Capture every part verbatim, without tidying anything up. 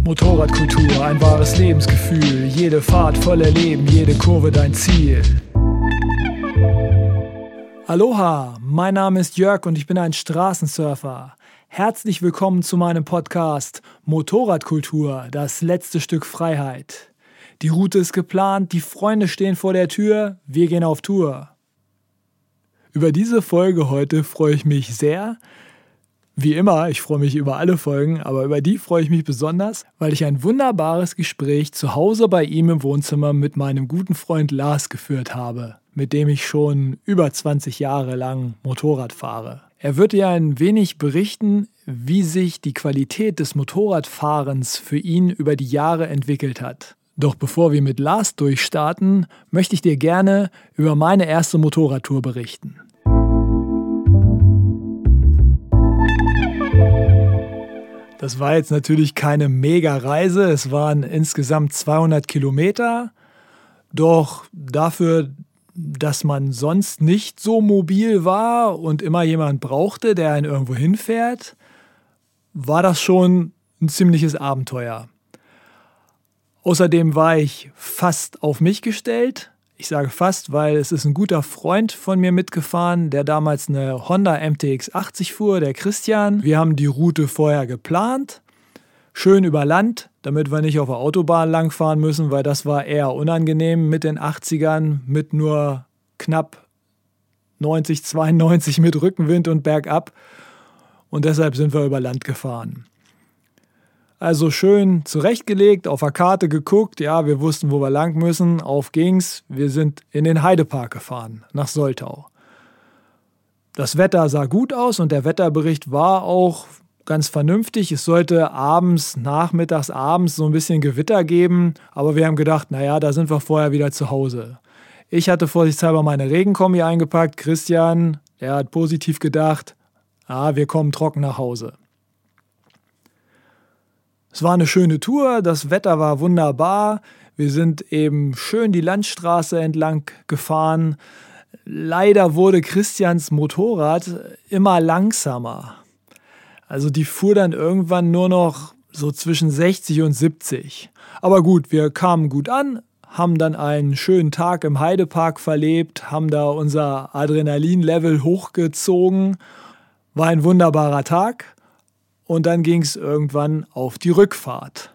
Motorradkultur, ein wahres Lebensgefühl. Jede Fahrt voller Leben, jede Kurve dein Ziel. Aloha, mein Name ist Jörg und ich bin ein Straßensurfer. Herzlich willkommen zu meinem Podcast Motorradkultur, das letzte Stück Freiheit. Die Route ist geplant, die Freunde stehen vor der Tür, wir gehen auf Tour. Über diese Folge heute freue ich mich sehr. Wie immer, ich freue mich über alle Folgen, aber über die freue ich mich besonders, weil ich ein wunderbares Gespräch zu Hause bei ihm im Wohnzimmer mit meinem guten Freund Lars geführt habe, mit dem ich schon über zwanzig Jahre lang Motorrad fahre. Er wird dir ein wenig berichten, wie sich die Qualität des Motorradfahrens für ihn über die Jahre entwickelt hat. Doch bevor wir mit Lars durchstarten, möchte ich dir gerne über meine erste Motorradtour berichten. Das war jetzt natürlich keine Mega-Reise, es waren insgesamt zweihundert Kilometer, doch dafür, dass man sonst nicht so mobil war und immer jemand brauchte, der einen irgendwo hinfährt, war das schon ein ziemliches Abenteuer. Außerdem war ich fast auf mich gestellt. Ich sage fast, weil es ist ein guter Freund von mir mitgefahren, der damals eine Honda M T X achtzig fuhr, der Christian. Wir haben die Route vorher geplant, schön über Land, damit wir nicht auf der Autobahn langfahren müssen, weil das war eher unangenehm mit den achtzigern, mit nur knapp neunzig, zweiundneunzig mit Rückenwind und bergab. Und deshalb sind wir über Land gefahren. Also schön zurechtgelegt, auf der Karte geguckt, ja, wir wussten, wo wir lang müssen, auf ging's. Wir sind in den Heidepark gefahren, nach Soltau. Das Wetter sah gut aus und der Wetterbericht war auch ganz vernünftig. Es sollte abends, nachmittags, abends so ein bisschen Gewitter geben, aber wir haben gedacht, naja, da sind wir vorher wieder zu Hause. Ich hatte vorsichtshalber meine Regenkombi eingepackt, Christian, der hat positiv gedacht, ah, wir kommen trocken nach Hause. Es war eine schöne Tour, das Wetter war wunderbar. Wir sind eben schön die Landstraße entlang gefahren. Leider wurde Christians Motorrad immer langsamer. Also die fuhr dann irgendwann nur noch so zwischen sechzig und siebzig. Aber gut, wir kamen gut an, haben dann einen schönen Tag im Heidepark verlebt, haben da unser Adrenalin-Level hochgezogen. War ein wunderbarer Tag. Und dann ging es irgendwann auf die Rückfahrt.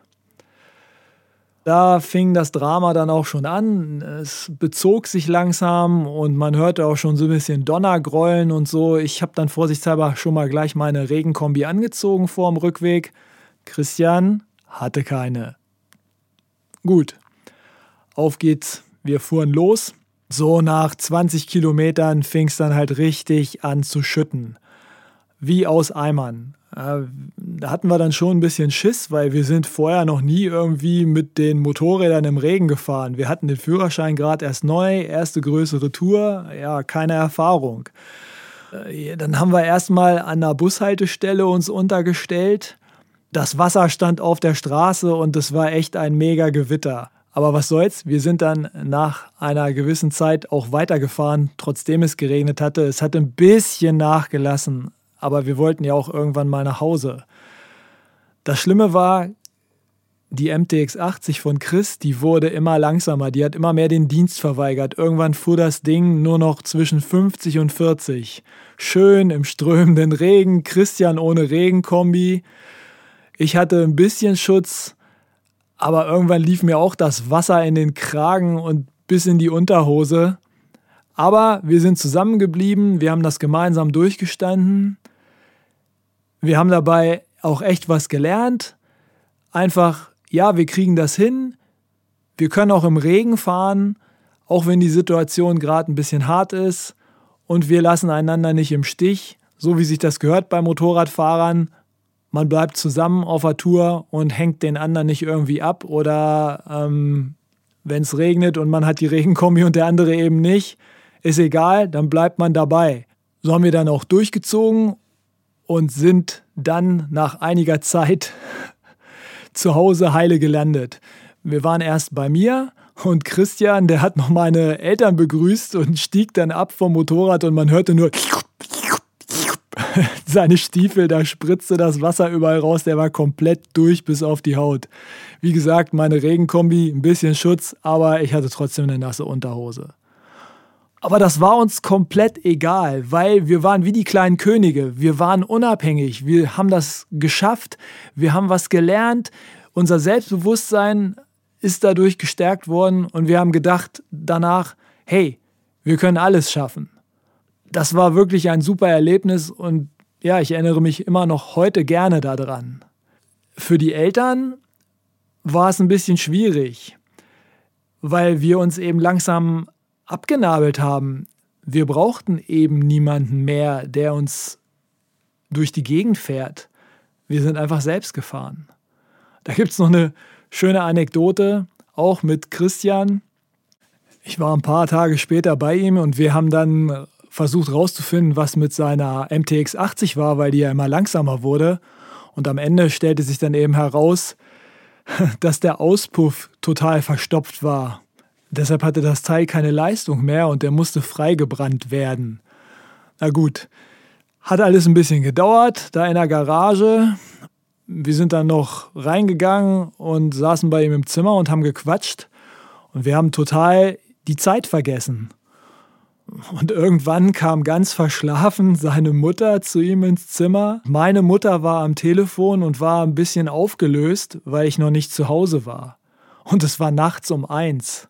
Da fing das Drama dann auch schon an. Es bezog sich langsam und man hörte auch schon so ein bisschen Donnergrollen und so. Ich habe dann vorsichtshalber schon mal gleich meine Regenkombi angezogen vor dem Rückweg. Christian hatte keine. Gut, auf geht's. Wir fuhren los. So nach zwanzig Kilometern fing es dann halt richtig an zu schütten. Wie aus Eimern. Da hatten wir dann schon ein bisschen Schiss, weil wir sind vorher noch nie irgendwie mit den Motorrädern im Regen gefahren. Wir hatten den Führerschein gerade erst neu, erste größere Tour, ja, keine Erfahrung. Dann haben wir erstmal an einer Bushaltestelle uns untergestellt. Das Wasser stand auf der Straße und es war echt ein mega Gewitter. Aber was soll's, wir sind dann nach einer gewissen Zeit auch weitergefahren, trotzdem es geregnet hatte. Es hat ein bisschen nachgelassen. Aber wir wollten ja auch irgendwann mal nach Hause. Das Schlimme war, die M T X achtzig von Chris, die wurde immer langsamer. Die hat immer mehr den Dienst verweigert. Irgendwann fuhr das Ding nur noch zwischen fünfzig und vierzig. Schön im strömenden Regen, Christian ohne Regenkombi. Ich hatte ein bisschen Schutz, aber irgendwann lief mir auch das Wasser in den Kragen und bis in die Unterhose. Aber wir sind zusammengeblieben, wir haben das gemeinsam durchgestanden. Wir haben dabei auch echt was gelernt. Einfach, ja, wir kriegen das hin. Wir können auch im Regen fahren, auch wenn die Situation gerade ein bisschen hart ist. Und wir lassen einander nicht im Stich, so wie sich das gehört bei Motorradfahrern. Man bleibt zusammen auf der Tour und hängt den anderen nicht irgendwie ab. Oder ähm, wenn es regnet und man hat die Regenkombi und der andere eben nicht, ist egal, dann bleibt man dabei. So haben wir dann auch durchgezogen und sind dann nach einiger Zeit zu Hause heile gelandet. Wir waren erst bei mir und Christian, der hat noch meine Eltern begrüßt und stieg dann ab vom Motorrad und man hörte nur seine Stiefel, da spritzte das Wasser überall raus, der war komplett durch bis auf die Haut. Wie gesagt, meine Regenkombi, ein bisschen Schutz, aber ich hatte trotzdem eine nasse Unterhose. Aber das war uns komplett egal, weil wir waren wie die kleinen Könige. Wir waren unabhängig, wir haben das geschafft, wir haben was gelernt. Unser Selbstbewusstsein ist dadurch gestärkt worden und wir haben gedacht danach, hey, wir können alles schaffen. Das war wirklich ein super Erlebnis und ja, ich erinnere mich immer noch heute gerne daran. Für die Eltern war es ein bisschen schwierig, weil wir uns eben langsam abgenabelt haben. Wir brauchten eben niemanden mehr, der uns durch die Gegend fährt. Wir sind einfach selbst gefahren. Da gibt es noch eine schöne Anekdote, auch mit Christian. Ich war ein paar Tage später bei ihm und wir haben dann versucht rauszufinden, was mit seiner M T X achtzig war, weil die ja immer langsamer wurde. Und am Ende stellte sich dann eben heraus, dass der Auspuff total verstopft war. Deshalb hatte das Teil keine Leistung mehr und der musste freigebrannt werden. Na gut, hat alles ein bisschen gedauert, da in der Garage. Wir sind dann noch reingegangen und saßen bei ihm im Zimmer und haben gequatscht. Und wir haben total die Zeit vergessen. Und irgendwann kam ganz verschlafen seine Mutter zu ihm ins Zimmer. Meine Mutter war am Telefon und war ein bisschen aufgelöst, weil ich noch nicht zu Hause war. Und es war nachts um eins.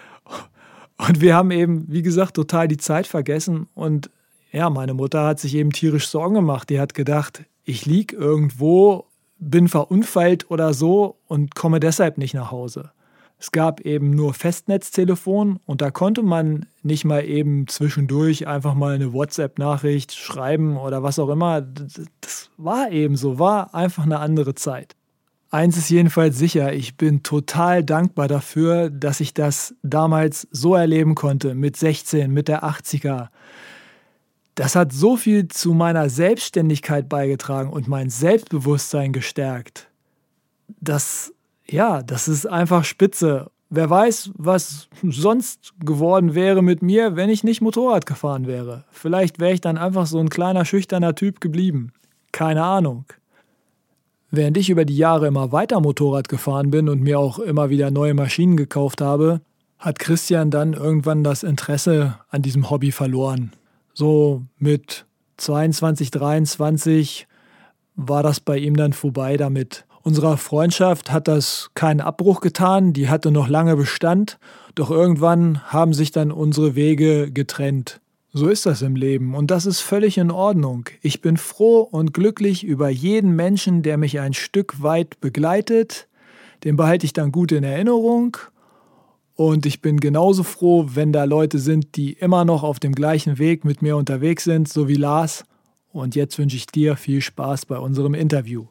Und wir haben eben, wie gesagt, total die Zeit vergessen. Und ja, meine Mutter hat sich eben tierisch Sorgen gemacht. Die hat gedacht, ich lieg irgendwo, bin verunfallt oder so und komme deshalb nicht nach Hause. Es gab eben nur Festnetztelefon und da konnte man nicht mal eben zwischendurch einfach mal eine WhatsApp-Nachricht schreiben oder was auch immer. Das war eben so, war einfach eine andere Zeit. Eins ist jedenfalls sicher, ich bin total dankbar dafür, dass ich das damals so erleben konnte, mit sechzehn, mit der achtziger. Das hat so viel zu meiner Selbstständigkeit beigetragen und mein Selbstbewusstsein gestärkt. Das, ja, das ist einfach spitze. Wer weiß, was sonst geworden wäre mit mir, wenn ich nicht Motorrad gefahren wäre. Vielleicht wäre ich dann einfach so ein kleiner, schüchterner Typ geblieben. Keine Ahnung. Während ich über die Jahre immer weiter Motorrad gefahren bin und mir auch immer wieder neue Maschinen gekauft habe, hat Christian dann irgendwann das Interesse an diesem Hobby verloren. So mit zweiundzwanzig, dreiundzwanzig war das bei ihm dann vorbei damit. Unserer Freundschaft hat das keinen Abbruch getan, die hatte noch lange Bestand, doch irgendwann haben sich dann unsere Wege getrennt. So ist das im Leben und das ist völlig in Ordnung. Ich bin froh und glücklich über jeden Menschen, der mich ein Stück weit begleitet. Den behalte ich dann gut in Erinnerung. Und ich bin genauso froh, wenn da Leute sind, die immer noch auf dem gleichen Weg mit mir unterwegs sind, so wie Lars. Und jetzt wünsche ich dir viel Spaß bei unserem Interview.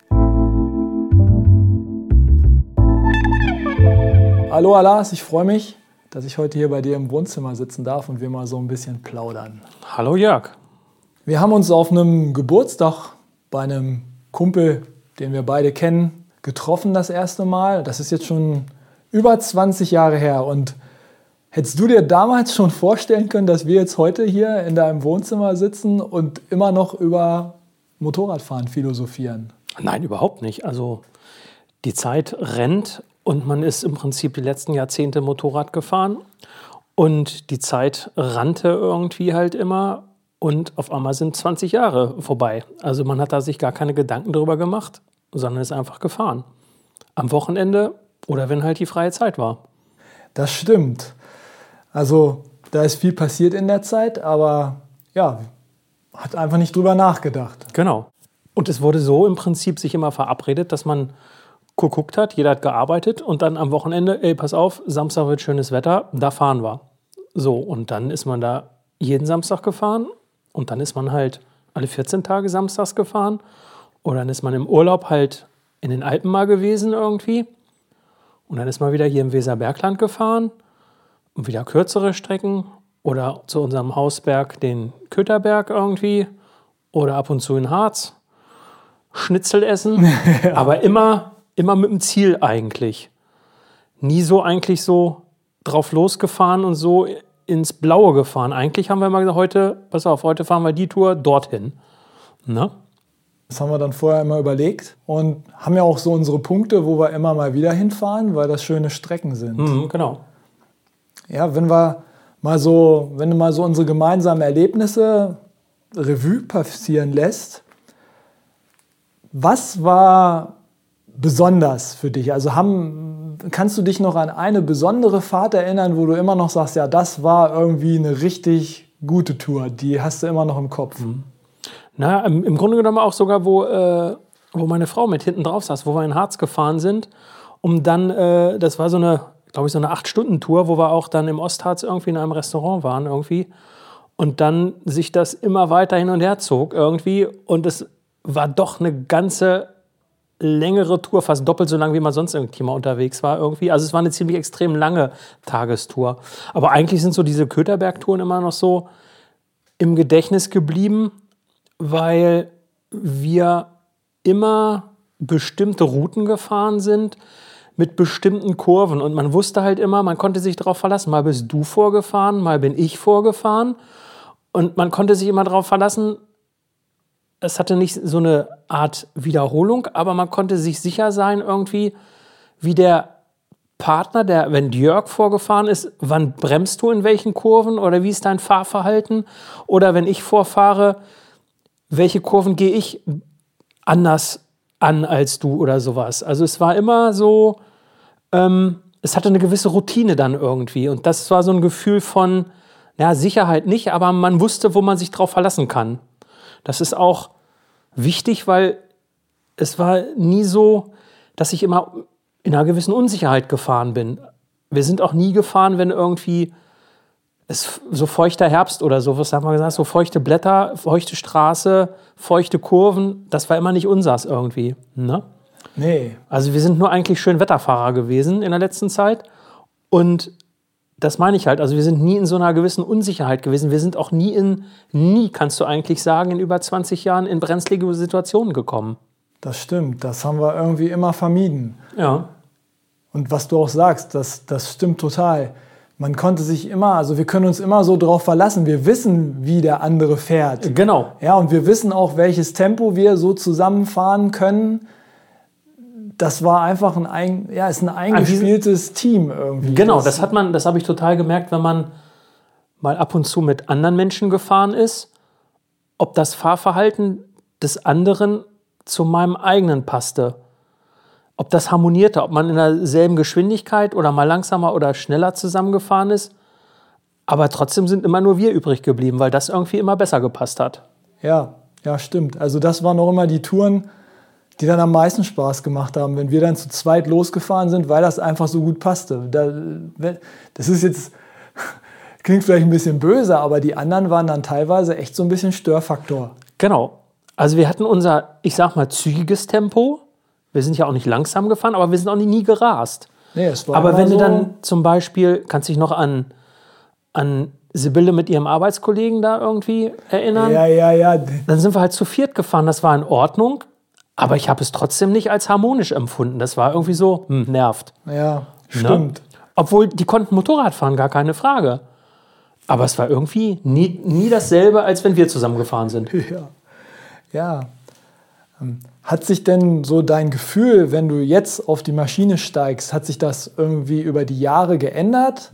Hallo Lars, ich freue mich, dass ich heute hier bei dir im Wohnzimmer sitzen darf und wir mal so ein bisschen plaudern. Hallo Jörg. Wir haben uns auf einem Geburtstag bei einem Kumpel, den wir beide kennen, getroffen das erste Mal. Das ist jetzt schon über zwanzig Jahre her. Und hättest du dir damals schon vorstellen können, dass wir jetzt heute hier in deinem Wohnzimmer sitzen und immer noch über Motorradfahren philosophieren? Nein, überhaupt nicht. Also die Zeit rennt. Und man ist im Prinzip die letzten Jahrzehnte Motorrad gefahren und die Zeit rannte irgendwie halt immer und auf einmal sind zwanzig Jahre vorbei. Also man hat da sich gar keine Gedanken drüber gemacht, sondern ist einfach gefahren. Am Wochenende oder wenn halt die freie Zeit war. Das stimmt. Also da ist viel passiert in der Zeit, aber ja, hat einfach nicht drüber nachgedacht. Genau. Und es wurde so im Prinzip sich immer verabredet, dass man geguckt hat, jeder hat gearbeitet und dann am Wochenende, ey, pass auf, Samstag wird schönes Wetter, da fahren wir. So, und dann ist man da jeden Samstag gefahren und dann ist man halt alle vierzehn Tage samstags gefahren oder dann ist man im Urlaub halt in den Alpen mal gewesen irgendwie und dann ist man wieder hier im Weserbergland gefahren und wieder kürzere Strecken oder zu unserem Hausberg, den Kötterberg irgendwie oder ab und zu in Harz, Schnitzel essen, ja. aber immer Immer mit dem Ziel eigentlich. Nie so eigentlich so drauf losgefahren und so ins Blaue gefahren. Eigentlich haben wir mal gesagt, heute, pass auf, heute fahren wir die Tour dorthin. Ne? Das haben wir dann vorher immer überlegt und haben ja auch so unsere Punkte, wo wir immer mal wieder hinfahren, weil das schöne Strecken sind. Mhm, genau. Ja, wenn wir mal so, wenn du mal so unsere gemeinsamen Erlebnisse Revue passieren lässt, was war besonders für dich? Also haben, kannst du dich noch an eine besondere Fahrt erinnern, wo du immer noch sagst, ja, das war irgendwie eine richtig gute Tour, die hast du immer noch im Kopf? Mhm. Na, im, im Grunde genommen auch sogar, wo, äh, wo meine Frau mit hinten drauf saß, wo wir in Harz gefahren sind, um dann, äh, das war so eine, glaube ich, so eine acht-Stunden-Tour, wo wir auch dann im Ostharz irgendwie in einem Restaurant waren irgendwie und dann sich das immer weiter hin und her zog irgendwie und es war doch eine ganze längere Tour, fast doppelt so lang, wie man sonst irgendwie mal unterwegs war irgendwie. Also es war eine ziemlich extrem lange Tagestour. Aber eigentlich sind so diese Köterberg-Touren immer noch so im Gedächtnis geblieben, weil wir immer bestimmte Routen gefahren sind mit bestimmten Kurven. Und man wusste halt immer, man konnte sich darauf verlassen. Mal bist du vorgefahren, mal bin ich vorgefahren. Und man konnte sich immer darauf verlassen, es hatte nicht so eine Art Wiederholung, aber man konnte sich sicher sein irgendwie, wie der Partner, der, wenn Jörg vorgefahren ist, wann bremst du in welchen Kurven oder wie ist dein Fahrverhalten? Oder wenn ich vorfahre, welche Kurven gehe ich anders an als du oder sowas. Also es war immer so, ähm, es hatte eine gewisse Routine dann irgendwie. Und das war so ein Gefühl von, ja, Sicherheit nicht, aber man wusste, wo man sich drauf verlassen kann. Das ist auch wichtig, weil es war nie so, dass ich immer in einer gewissen Unsicherheit gefahren bin. Wir sind auch nie gefahren, wenn irgendwie es so feuchter Herbst oder so, was haben wir gesagt, so feuchte Blätter, feuchte Straße, feuchte Kurven, das war immer nicht unsers irgendwie. Ne? Nee. Also wir sind nur eigentlich schön Wetterfahrer gewesen in der letzten Zeit und das meine ich halt, also wir sind nie in so einer gewissen Unsicherheit gewesen. Wir sind auch nie in, nie, kannst du eigentlich sagen, in über zwanzig Jahren in brenzlige Situationen gekommen. Das stimmt, das haben wir irgendwie immer vermieden. Ja. Und was du auch sagst, das, das stimmt total. Man konnte sich immer, also wir können uns immer so drauf verlassen. Wir wissen, wie der andere fährt. Genau. Ja, und wir wissen auch, welches Tempo wir so zusammenfahren können. Das war einfach ein, ein, ja, ist ein eingespieltes Team irgendwie. Genau, das, das hat man, das habe ich total gemerkt, wenn man mal ab und zu mit anderen Menschen gefahren ist, ob das Fahrverhalten des anderen zu meinem eigenen passte. Ob das harmonierte, ob man in derselben Geschwindigkeit oder mal langsamer oder schneller zusammengefahren ist. Aber trotzdem sind immer nur wir übrig geblieben, weil das irgendwie immer besser gepasst hat. Ja, ja, stimmt. Also das waren auch immer die Touren, die dann am meisten Spaß gemacht haben, wenn wir dann zu zweit losgefahren sind, weil das einfach so gut passte. Das ist jetzt, klingt vielleicht ein bisschen böse, aber die anderen waren dann teilweise echt so ein bisschen Störfaktor. Genau. Also wir hatten unser, ich sag mal, zügiges Tempo. Wir sind ja auch nicht langsam gefahren, aber wir sind auch nie, nie gerast. Nee, es war aber wenn so du dann zum Beispiel, kannst dich noch an, an Sibylle mit ihrem Arbeitskollegen da irgendwie erinnern? Ja, ja, ja. Dann sind wir halt zu viert gefahren, das war in Ordnung. Aber ich habe es trotzdem nicht als harmonisch empfunden. Das war irgendwie so, hm, nervt. Ja, stimmt. Ne? Obwohl, die konnten Motorrad fahren, gar keine Frage. Aber es war irgendwie nie, nie dasselbe, als wenn wir zusammen gefahren sind. Ja. Ja. Hat sich denn so dein Gefühl, wenn du jetzt auf die Maschine steigst, hat sich das irgendwie über die Jahre geändert?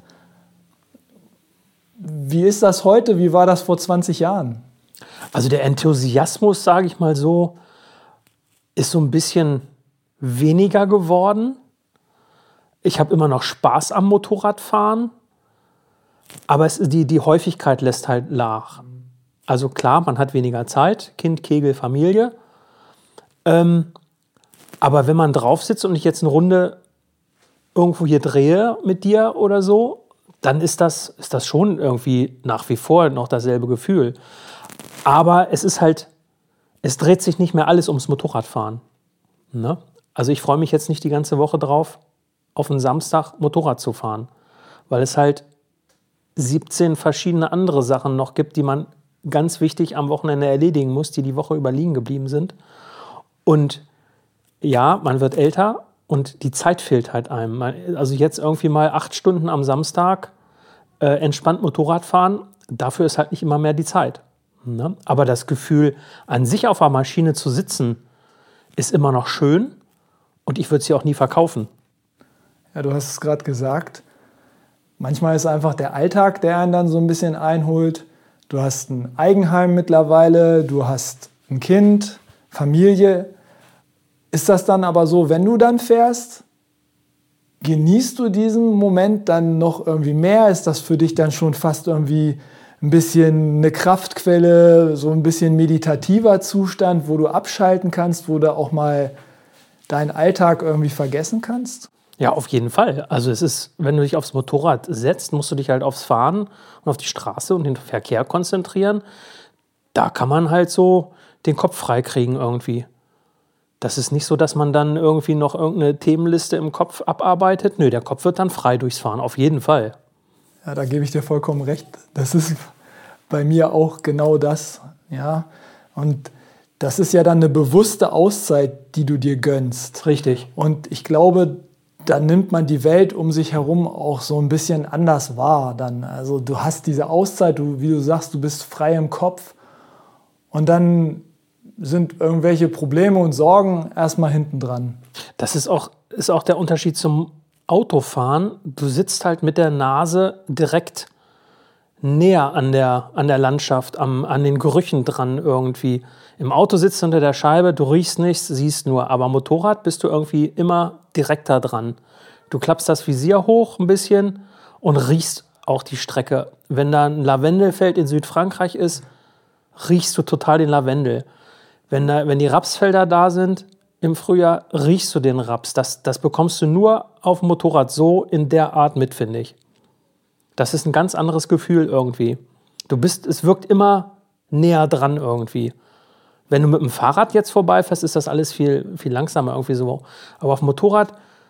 Wie ist das heute? Wie war das vor zwanzig Jahren? Also der Enthusiasmus, sage ich mal so, ist so ein bisschen weniger geworden. Ich habe immer noch Spaß am Motorradfahren, aber es, die, die Häufigkeit lässt halt nach. Also klar, man hat weniger Zeit, Kind, Kegel, Familie. Ähm, aber wenn man drauf sitzt und ich jetzt eine Runde irgendwo hier drehe mit dir oder so, dann ist das, ist das schon irgendwie nach wie vor noch dasselbe Gefühl. Aber es ist halt, es dreht sich nicht mehr alles ums Motorradfahren. Ne? Also ich freue mich jetzt nicht die ganze Woche drauf, auf einen Samstag Motorrad zu fahren, weil es halt siebzehn verschiedene andere Sachen noch gibt, die man ganz wichtig am Wochenende erledigen muss, die die Woche über liegen geblieben sind. Und ja, man wird älter und die Zeit fehlt halt einem. Also jetzt irgendwie mal acht Stunden am Samstag äh, entspannt Motorrad fahren, dafür ist halt nicht immer mehr die Zeit. Ne? Aber das Gefühl, an sich auf einer Maschine zu sitzen, ist immer noch schön und ich würde sie auch nie verkaufen. Ja, du hast es gerade gesagt. Manchmal ist einfach der Alltag, der einen dann so ein bisschen einholt. Du hast ein Eigenheim mittlerweile, du hast ein Kind, Familie. Ist das dann aber so, wenn du dann fährst, genießt du diesen Moment dann noch irgendwie mehr? Ist das für dich dann schon fast irgendwie ein bisschen eine Kraftquelle, so ein bisschen meditativer Zustand, wo du abschalten kannst, wo du auch mal deinen Alltag irgendwie vergessen kannst? Ja, auf jeden Fall. Also es ist, wenn du dich aufs Motorrad setzt, musst du dich halt aufs Fahren und auf die Straße und den Verkehr konzentrieren. Da kann man halt so den Kopf freikriegen irgendwie. Das ist nicht so, dass man dann irgendwie noch irgendeine Themenliste im Kopf abarbeitet. Nö, der Kopf wird dann frei durchs Fahren, auf jeden Fall. Ja, da gebe ich dir vollkommen recht. Das ist bei mir auch genau das. Ja? Und das ist ja dann eine bewusste Auszeit, die du dir gönnst. Richtig. Und ich glaube, dann nimmt man die Welt um sich herum auch so ein bisschen anders wahr. Dann. Also du hast diese Auszeit, du, wie du sagst, du bist frei im Kopf. Und dann sind irgendwelche Probleme und Sorgen erstmal hinten dran. Das ist auch, ist auch der Unterschied zum Autofahren. Du sitzt halt mit der Nase direkt näher an der, an der Landschaft, am, an den Gerüchen dran irgendwie. Im Auto sitzt du unter der Scheibe, du riechst nichts, siehst nur. Aber Motorrad bist du irgendwie immer direkter dran. Du klappst das Visier hoch ein bisschen und riechst auch die Strecke. Wenn da ein Lavendelfeld in Südfrankreich ist, riechst du total den Lavendel. Wenn, da, wenn die Rapsfelder da sind im Frühjahr, riechst du den Raps. Das, das bekommst du nur auf dem Motorrad so in der Art mit, finde ich. Das ist ein ganz anderes Gefühl irgendwie. Du bist, es wirkt immer näher dran irgendwie. Wenn du mit dem Fahrrad jetzt vorbeifährst, ist das alles viel, viel langsamer irgendwie so. Aber auf dem Motorrad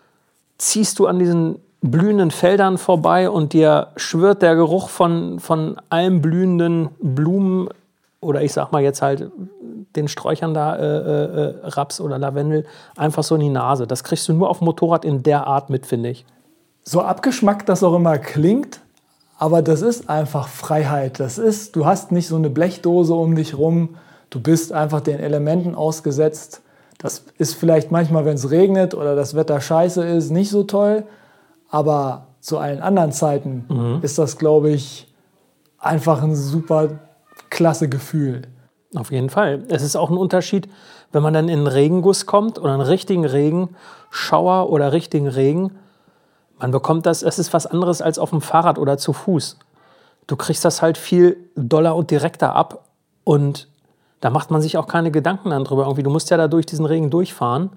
ziehst du an diesen blühenden Feldern vorbei und dir schwirrt der Geruch von, von allen blühenden Blumen oder ich sag mal jetzt halt den Sträuchern da, äh, äh, Raps oder Lavendel, einfach so in die Nase. Das kriegst du nur auf dem Motorrad in der Art mit, finde ich. So abgeschmackt das auch immer klingt, aber das ist einfach Freiheit. Das ist, du hast nicht so eine Blechdose um dich rum, du bist einfach den Elementen ausgesetzt. Das ist vielleicht manchmal, wenn es regnet oder das Wetter scheiße ist, nicht so toll, aber zu allen anderen Zeiten mhm. ist das, glaube ich, einfach ein super klasse Gefühl. Auf jeden Fall. Es ist auch ein Unterschied, wenn man dann in einen Regenguss kommt oder einen richtigen Regenschauer oder richtigen Regen. Man bekommt das, es ist was anderes als auf dem Fahrrad oder zu Fuß. Du kriegst das halt viel doller und direkter ab und da macht man sich auch keine Gedanken dann drüber. Irgendwie, du musst ja da durch diesen Regen durchfahren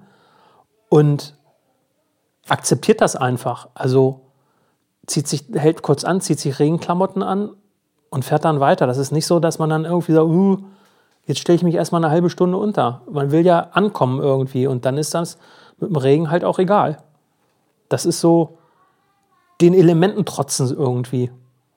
und akzeptiert das einfach. Also zieht sich, hält kurz an, zieht sich Regenklamotten an und fährt dann weiter. Das ist nicht so, dass man dann irgendwie so, uh, jetzt stelle ich mich erstmal eine halbe Stunde unter. Man will ja ankommen irgendwie und dann ist das mit dem Regen halt auch egal. Das ist so den Elementen trotzen irgendwie.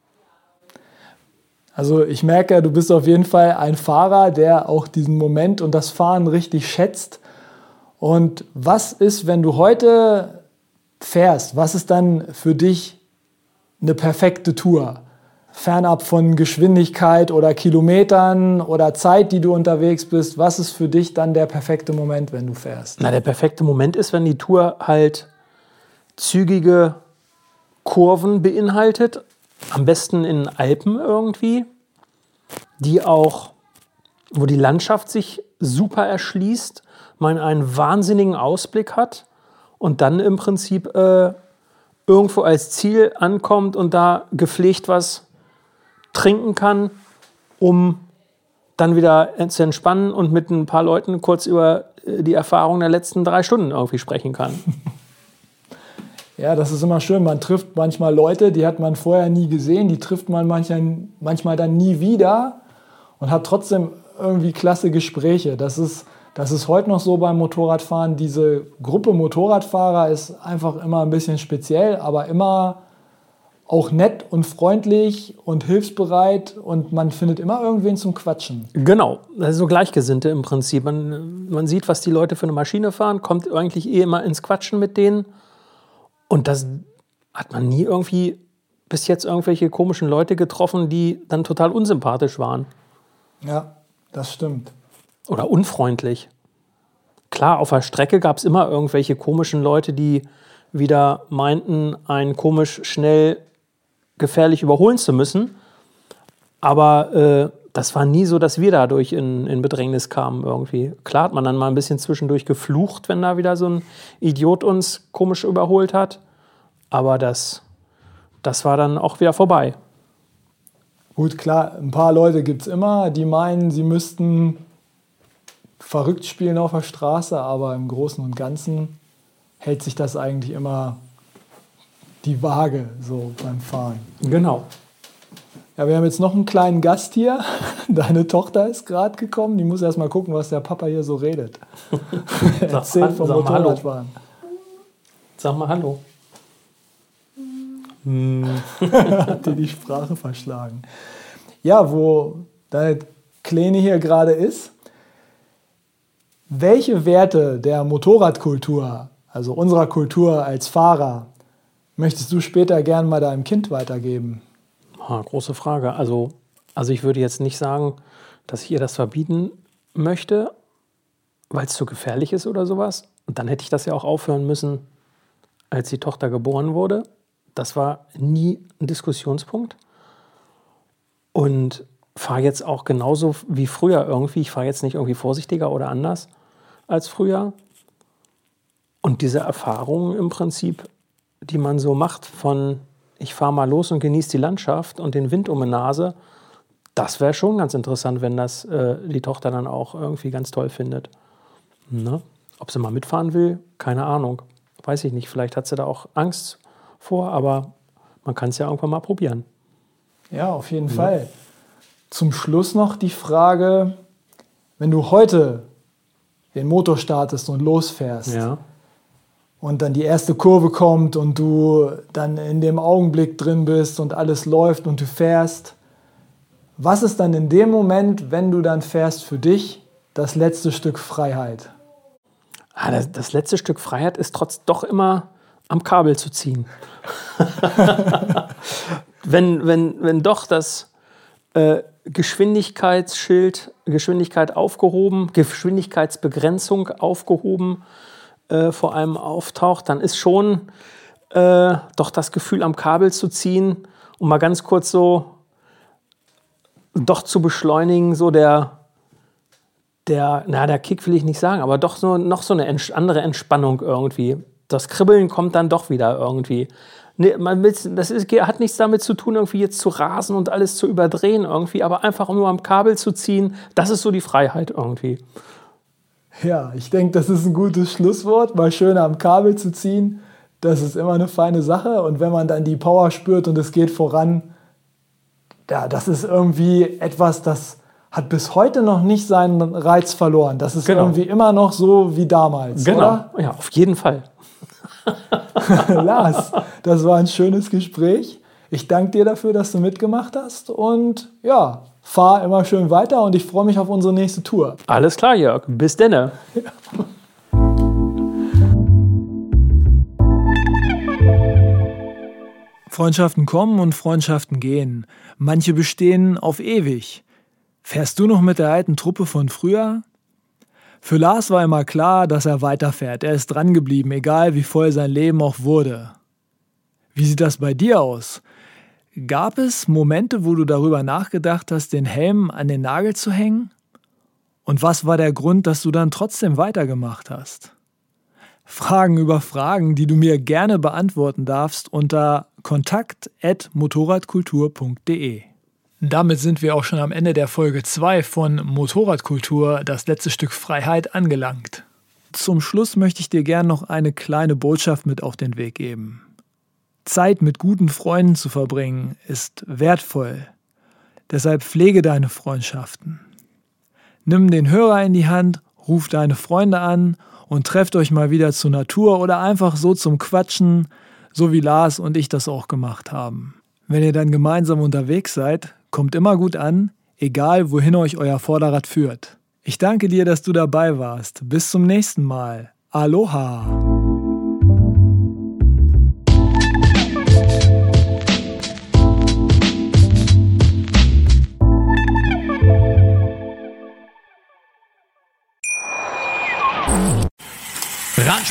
Also ich merke, du bist auf jeden Fall ein Fahrer, der auch diesen Moment und das Fahren richtig schätzt. Und was ist, wenn du heute fährst? Was ist dann für dich eine perfekte Tour? Fernab von Geschwindigkeit oder Kilometern oder Zeit, die du unterwegs bist. Was ist für dich dann der perfekte Moment, wenn du fährst? Na, der perfekte Moment ist, wenn die Tour halt zügige Kurven beinhaltet. Am besten in Alpen irgendwie, die auch, wo die Landschaft sich super erschließt, man einen wahnsinnigen Ausblick hat und dann im Prinzip äh, irgendwo als Ziel ankommt und da gepflegt was trinken kann, um dann wieder zu entspannen und mit ein paar Leuten kurz über die Erfahrung der letzten drei Stunden irgendwie sprechen kann. Ja, das ist immer schön. Man trifft manchmal Leute, die hat man vorher nie gesehen, die trifft man manchmal, manchmal dann nie wieder und hat trotzdem irgendwie klasse Gespräche. Das ist, das ist heute noch so beim Motorradfahren. Diese Gruppe Motorradfahrer ist einfach immer ein bisschen speziell, aber immer auch nett und freundlich und hilfsbereit und man findet immer irgendwen zum Quatschen. Genau, das ist so Gleichgesinnte im Prinzip. Man, man sieht, was die Leute für eine Maschine fahren, kommt eigentlich eh immer ins Quatschen mit denen. Und das hat man nie irgendwie bis jetzt irgendwelche komischen Leute getroffen, die dann total unsympathisch waren. Ja, das stimmt. Oder unfreundlich. Klar, auf der Strecke gab es immer irgendwelche komischen Leute, die wieder meinten, einen komisch schnell gefährlich überholen zu müssen. Aber äh, das war nie so, dass wir dadurch in, in Bedrängnis kamen irgendwie. Klar hat man dann mal ein bisschen zwischendurch geflucht, wenn da wieder so ein Idiot uns komisch überholt hat. Aber das, das war dann auch wieder vorbei. Gut, klar, ein paar Leute gibt es immer, die meinen, sie müssten verrückt spielen auf der Straße, aber im Großen und Ganzen hält sich das eigentlich immer die Waage so beim Fahren. Genau. Ja, wir haben jetzt noch einen kleinen Gast hier. Deine Tochter ist gerade gekommen. Die muss erst mal gucken, was der Papa hier so redet. Erzählt vom Motorradfahren. Sag mal Hallo. Hat dir die Sprache verschlagen. Ja, wo deine Kleine hier gerade ist, welche Werte der Motorradkultur, also unserer Kultur als Fahrer, möchtest du später gern mal deinem Kind weitergeben? Ah, große Frage. Also, also ich würde jetzt nicht sagen, dass ich ihr das verbieten möchte, weil es zu gefährlich ist oder sowas. Und dann hätte ich das ja auch aufhören müssen, als die Tochter geboren wurde. Das war nie ein Diskussionspunkt. Und fahre jetzt auch genauso wie früher irgendwie. Ich fahre jetzt nicht irgendwie vorsichtiger oder anders als früher. Und diese Erfahrungen im Prinzip, die man so macht von ich fahre mal los und genieße die Landschaft und den Wind um die Nase, das wäre schon ganz interessant, wenn das äh, die Tochter dann auch irgendwie ganz toll findet. Ne? Ob sie mal mitfahren will, keine Ahnung. Weiß ich nicht, vielleicht hat sie da auch Angst vor, aber man kann es ja irgendwann mal probieren. Ja, auf jeden ja. Fall. Zum Schluss noch die Frage, wenn du heute den Motor startest und losfährst, ja. und dann die erste Kurve kommt und du dann in dem Augenblick drin bist und alles läuft und du fährst. Was ist dann in dem Moment, wenn du dann fährst, für dich das letzte Stück Freiheit? Ah, das, das letzte Stück Freiheit ist trotz doch immer am Kabel zu ziehen. wenn, wenn, wenn doch das äh, Geschwindigkeitsschild, Geschwindigkeit aufgehoben, Geschwindigkeitsbegrenzung aufgehoben, vor allem auftaucht, dann ist schon äh, doch das Gefühl am Kabel zu ziehen, um mal ganz kurz so doch zu beschleunigen, so der, der, na, der Kick will ich nicht sagen, aber doch so, noch so eine ents- andere Entspannung irgendwie. Das Kribbeln kommt dann doch wieder irgendwie. Nee, man will, das ist, hat nichts damit zu tun, irgendwie jetzt zu rasen und alles zu überdrehen irgendwie, aber einfach nur am Kabel zu ziehen, das ist so die Freiheit irgendwie. Ja, ich denke, das ist ein gutes Schlusswort, mal schön am Kabel zu ziehen. Das ist immer eine feine Sache. Und wenn man dann die Power spürt und es geht voran, ja, das ist irgendwie etwas, das hat bis heute noch nicht seinen Reiz verloren. Das ist genau. irgendwie immer noch so wie damals, genau. oder? Ja, auf jeden Fall. Lars, das war ein schönes Gespräch. Ich danke dir dafür, dass du mitgemacht hast. Und ja, fahr immer schön weiter und ich freue mich auf unsere nächste Tour. Alles klar, Jörg. Bis denne. Ja. Freundschaften kommen und Freundschaften gehen. Manche bestehen auf ewig. Fährst du noch mit der alten Truppe von früher? Für Lars war immer klar, dass er weiterfährt. Er ist dran geblieben, egal wie voll sein Leben auch wurde. Wie sieht das bei dir aus? Gab es Momente, wo du darüber nachgedacht hast, den Helm an den Nagel zu hängen? Und was war der Grund, dass du dann trotzdem weitergemacht hast? Fragen über Fragen, die du mir gerne beantworten darfst unter kontakt at motorradkultur punkt de. Damit sind wir auch schon am Ende der Folge zwei von Motorradkultur, das letzte Stück Freiheit, angelangt. Zum Schluss möchte ich dir gerne noch eine kleine Botschaft mit auf den Weg geben. Zeit mit guten Freunden zu verbringen ist wertvoll. Deshalb pflege deine Freundschaften. Nimm den Hörer in die Hand, ruf deine Freunde an und trefft euch mal wieder zur Natur oder einfach so zum Quatschen, so wie Lars und ich das auch gemacht haben. Wenn ihr dann gemeinsam unterwegs seid, kommt immer gut an, egal wohin euch euer Vorderrad führt. Ich danke dir, dass du dabei warst. Bis zum nächsten Mal. Aloha!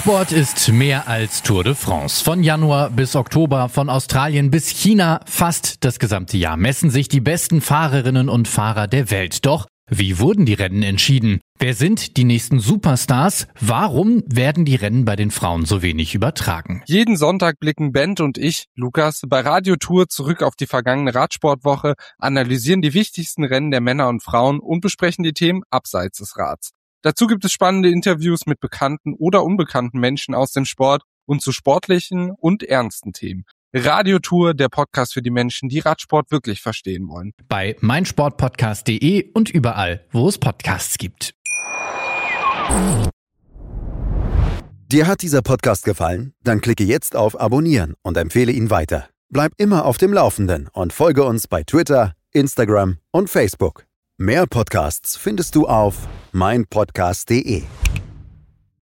Radsport ist mehr als Tour de France. Von Januar bis Oktober, von Australien bis China, fast das gesamte Jahr messen sich die besten Fahrerinnen und Fahrer der Welt. Doch wie wurden die Rennen entschieden? Wer sind die nächsten Superstars? Warum werden die Rennen bei den Frauen so wenig übertragen? Jeden Sonntag blicken Bent und ich, Lukas, bei Radio Tour zurück auf die vergangene Radsportwoche, analysieren die wichtigsten Rennen der Männer und Frauen und besprechen die Themen abseits des Rads. Dazu gibt es spannende Interviews mit bekannten oder unbekannten Menschen aus dem Sport und zu sportlichen und ernsten Themen. Radio Tour, der Podcast für die Menschen, die Radsport wirklich verstehen wollen. Bei meinsportpodcast punkt de und überall, wo es Podcasts gibt. Dir hat dieser Podcast gefallen? Dann klicke jetzt auf Abonnieren und empfehle ihn weiter. Bleib immer auf dem Laufenden und folge uns bei Twitter, Instagram und Facebook. Mehr Podcasts findest du auf meinpodcast punkt de.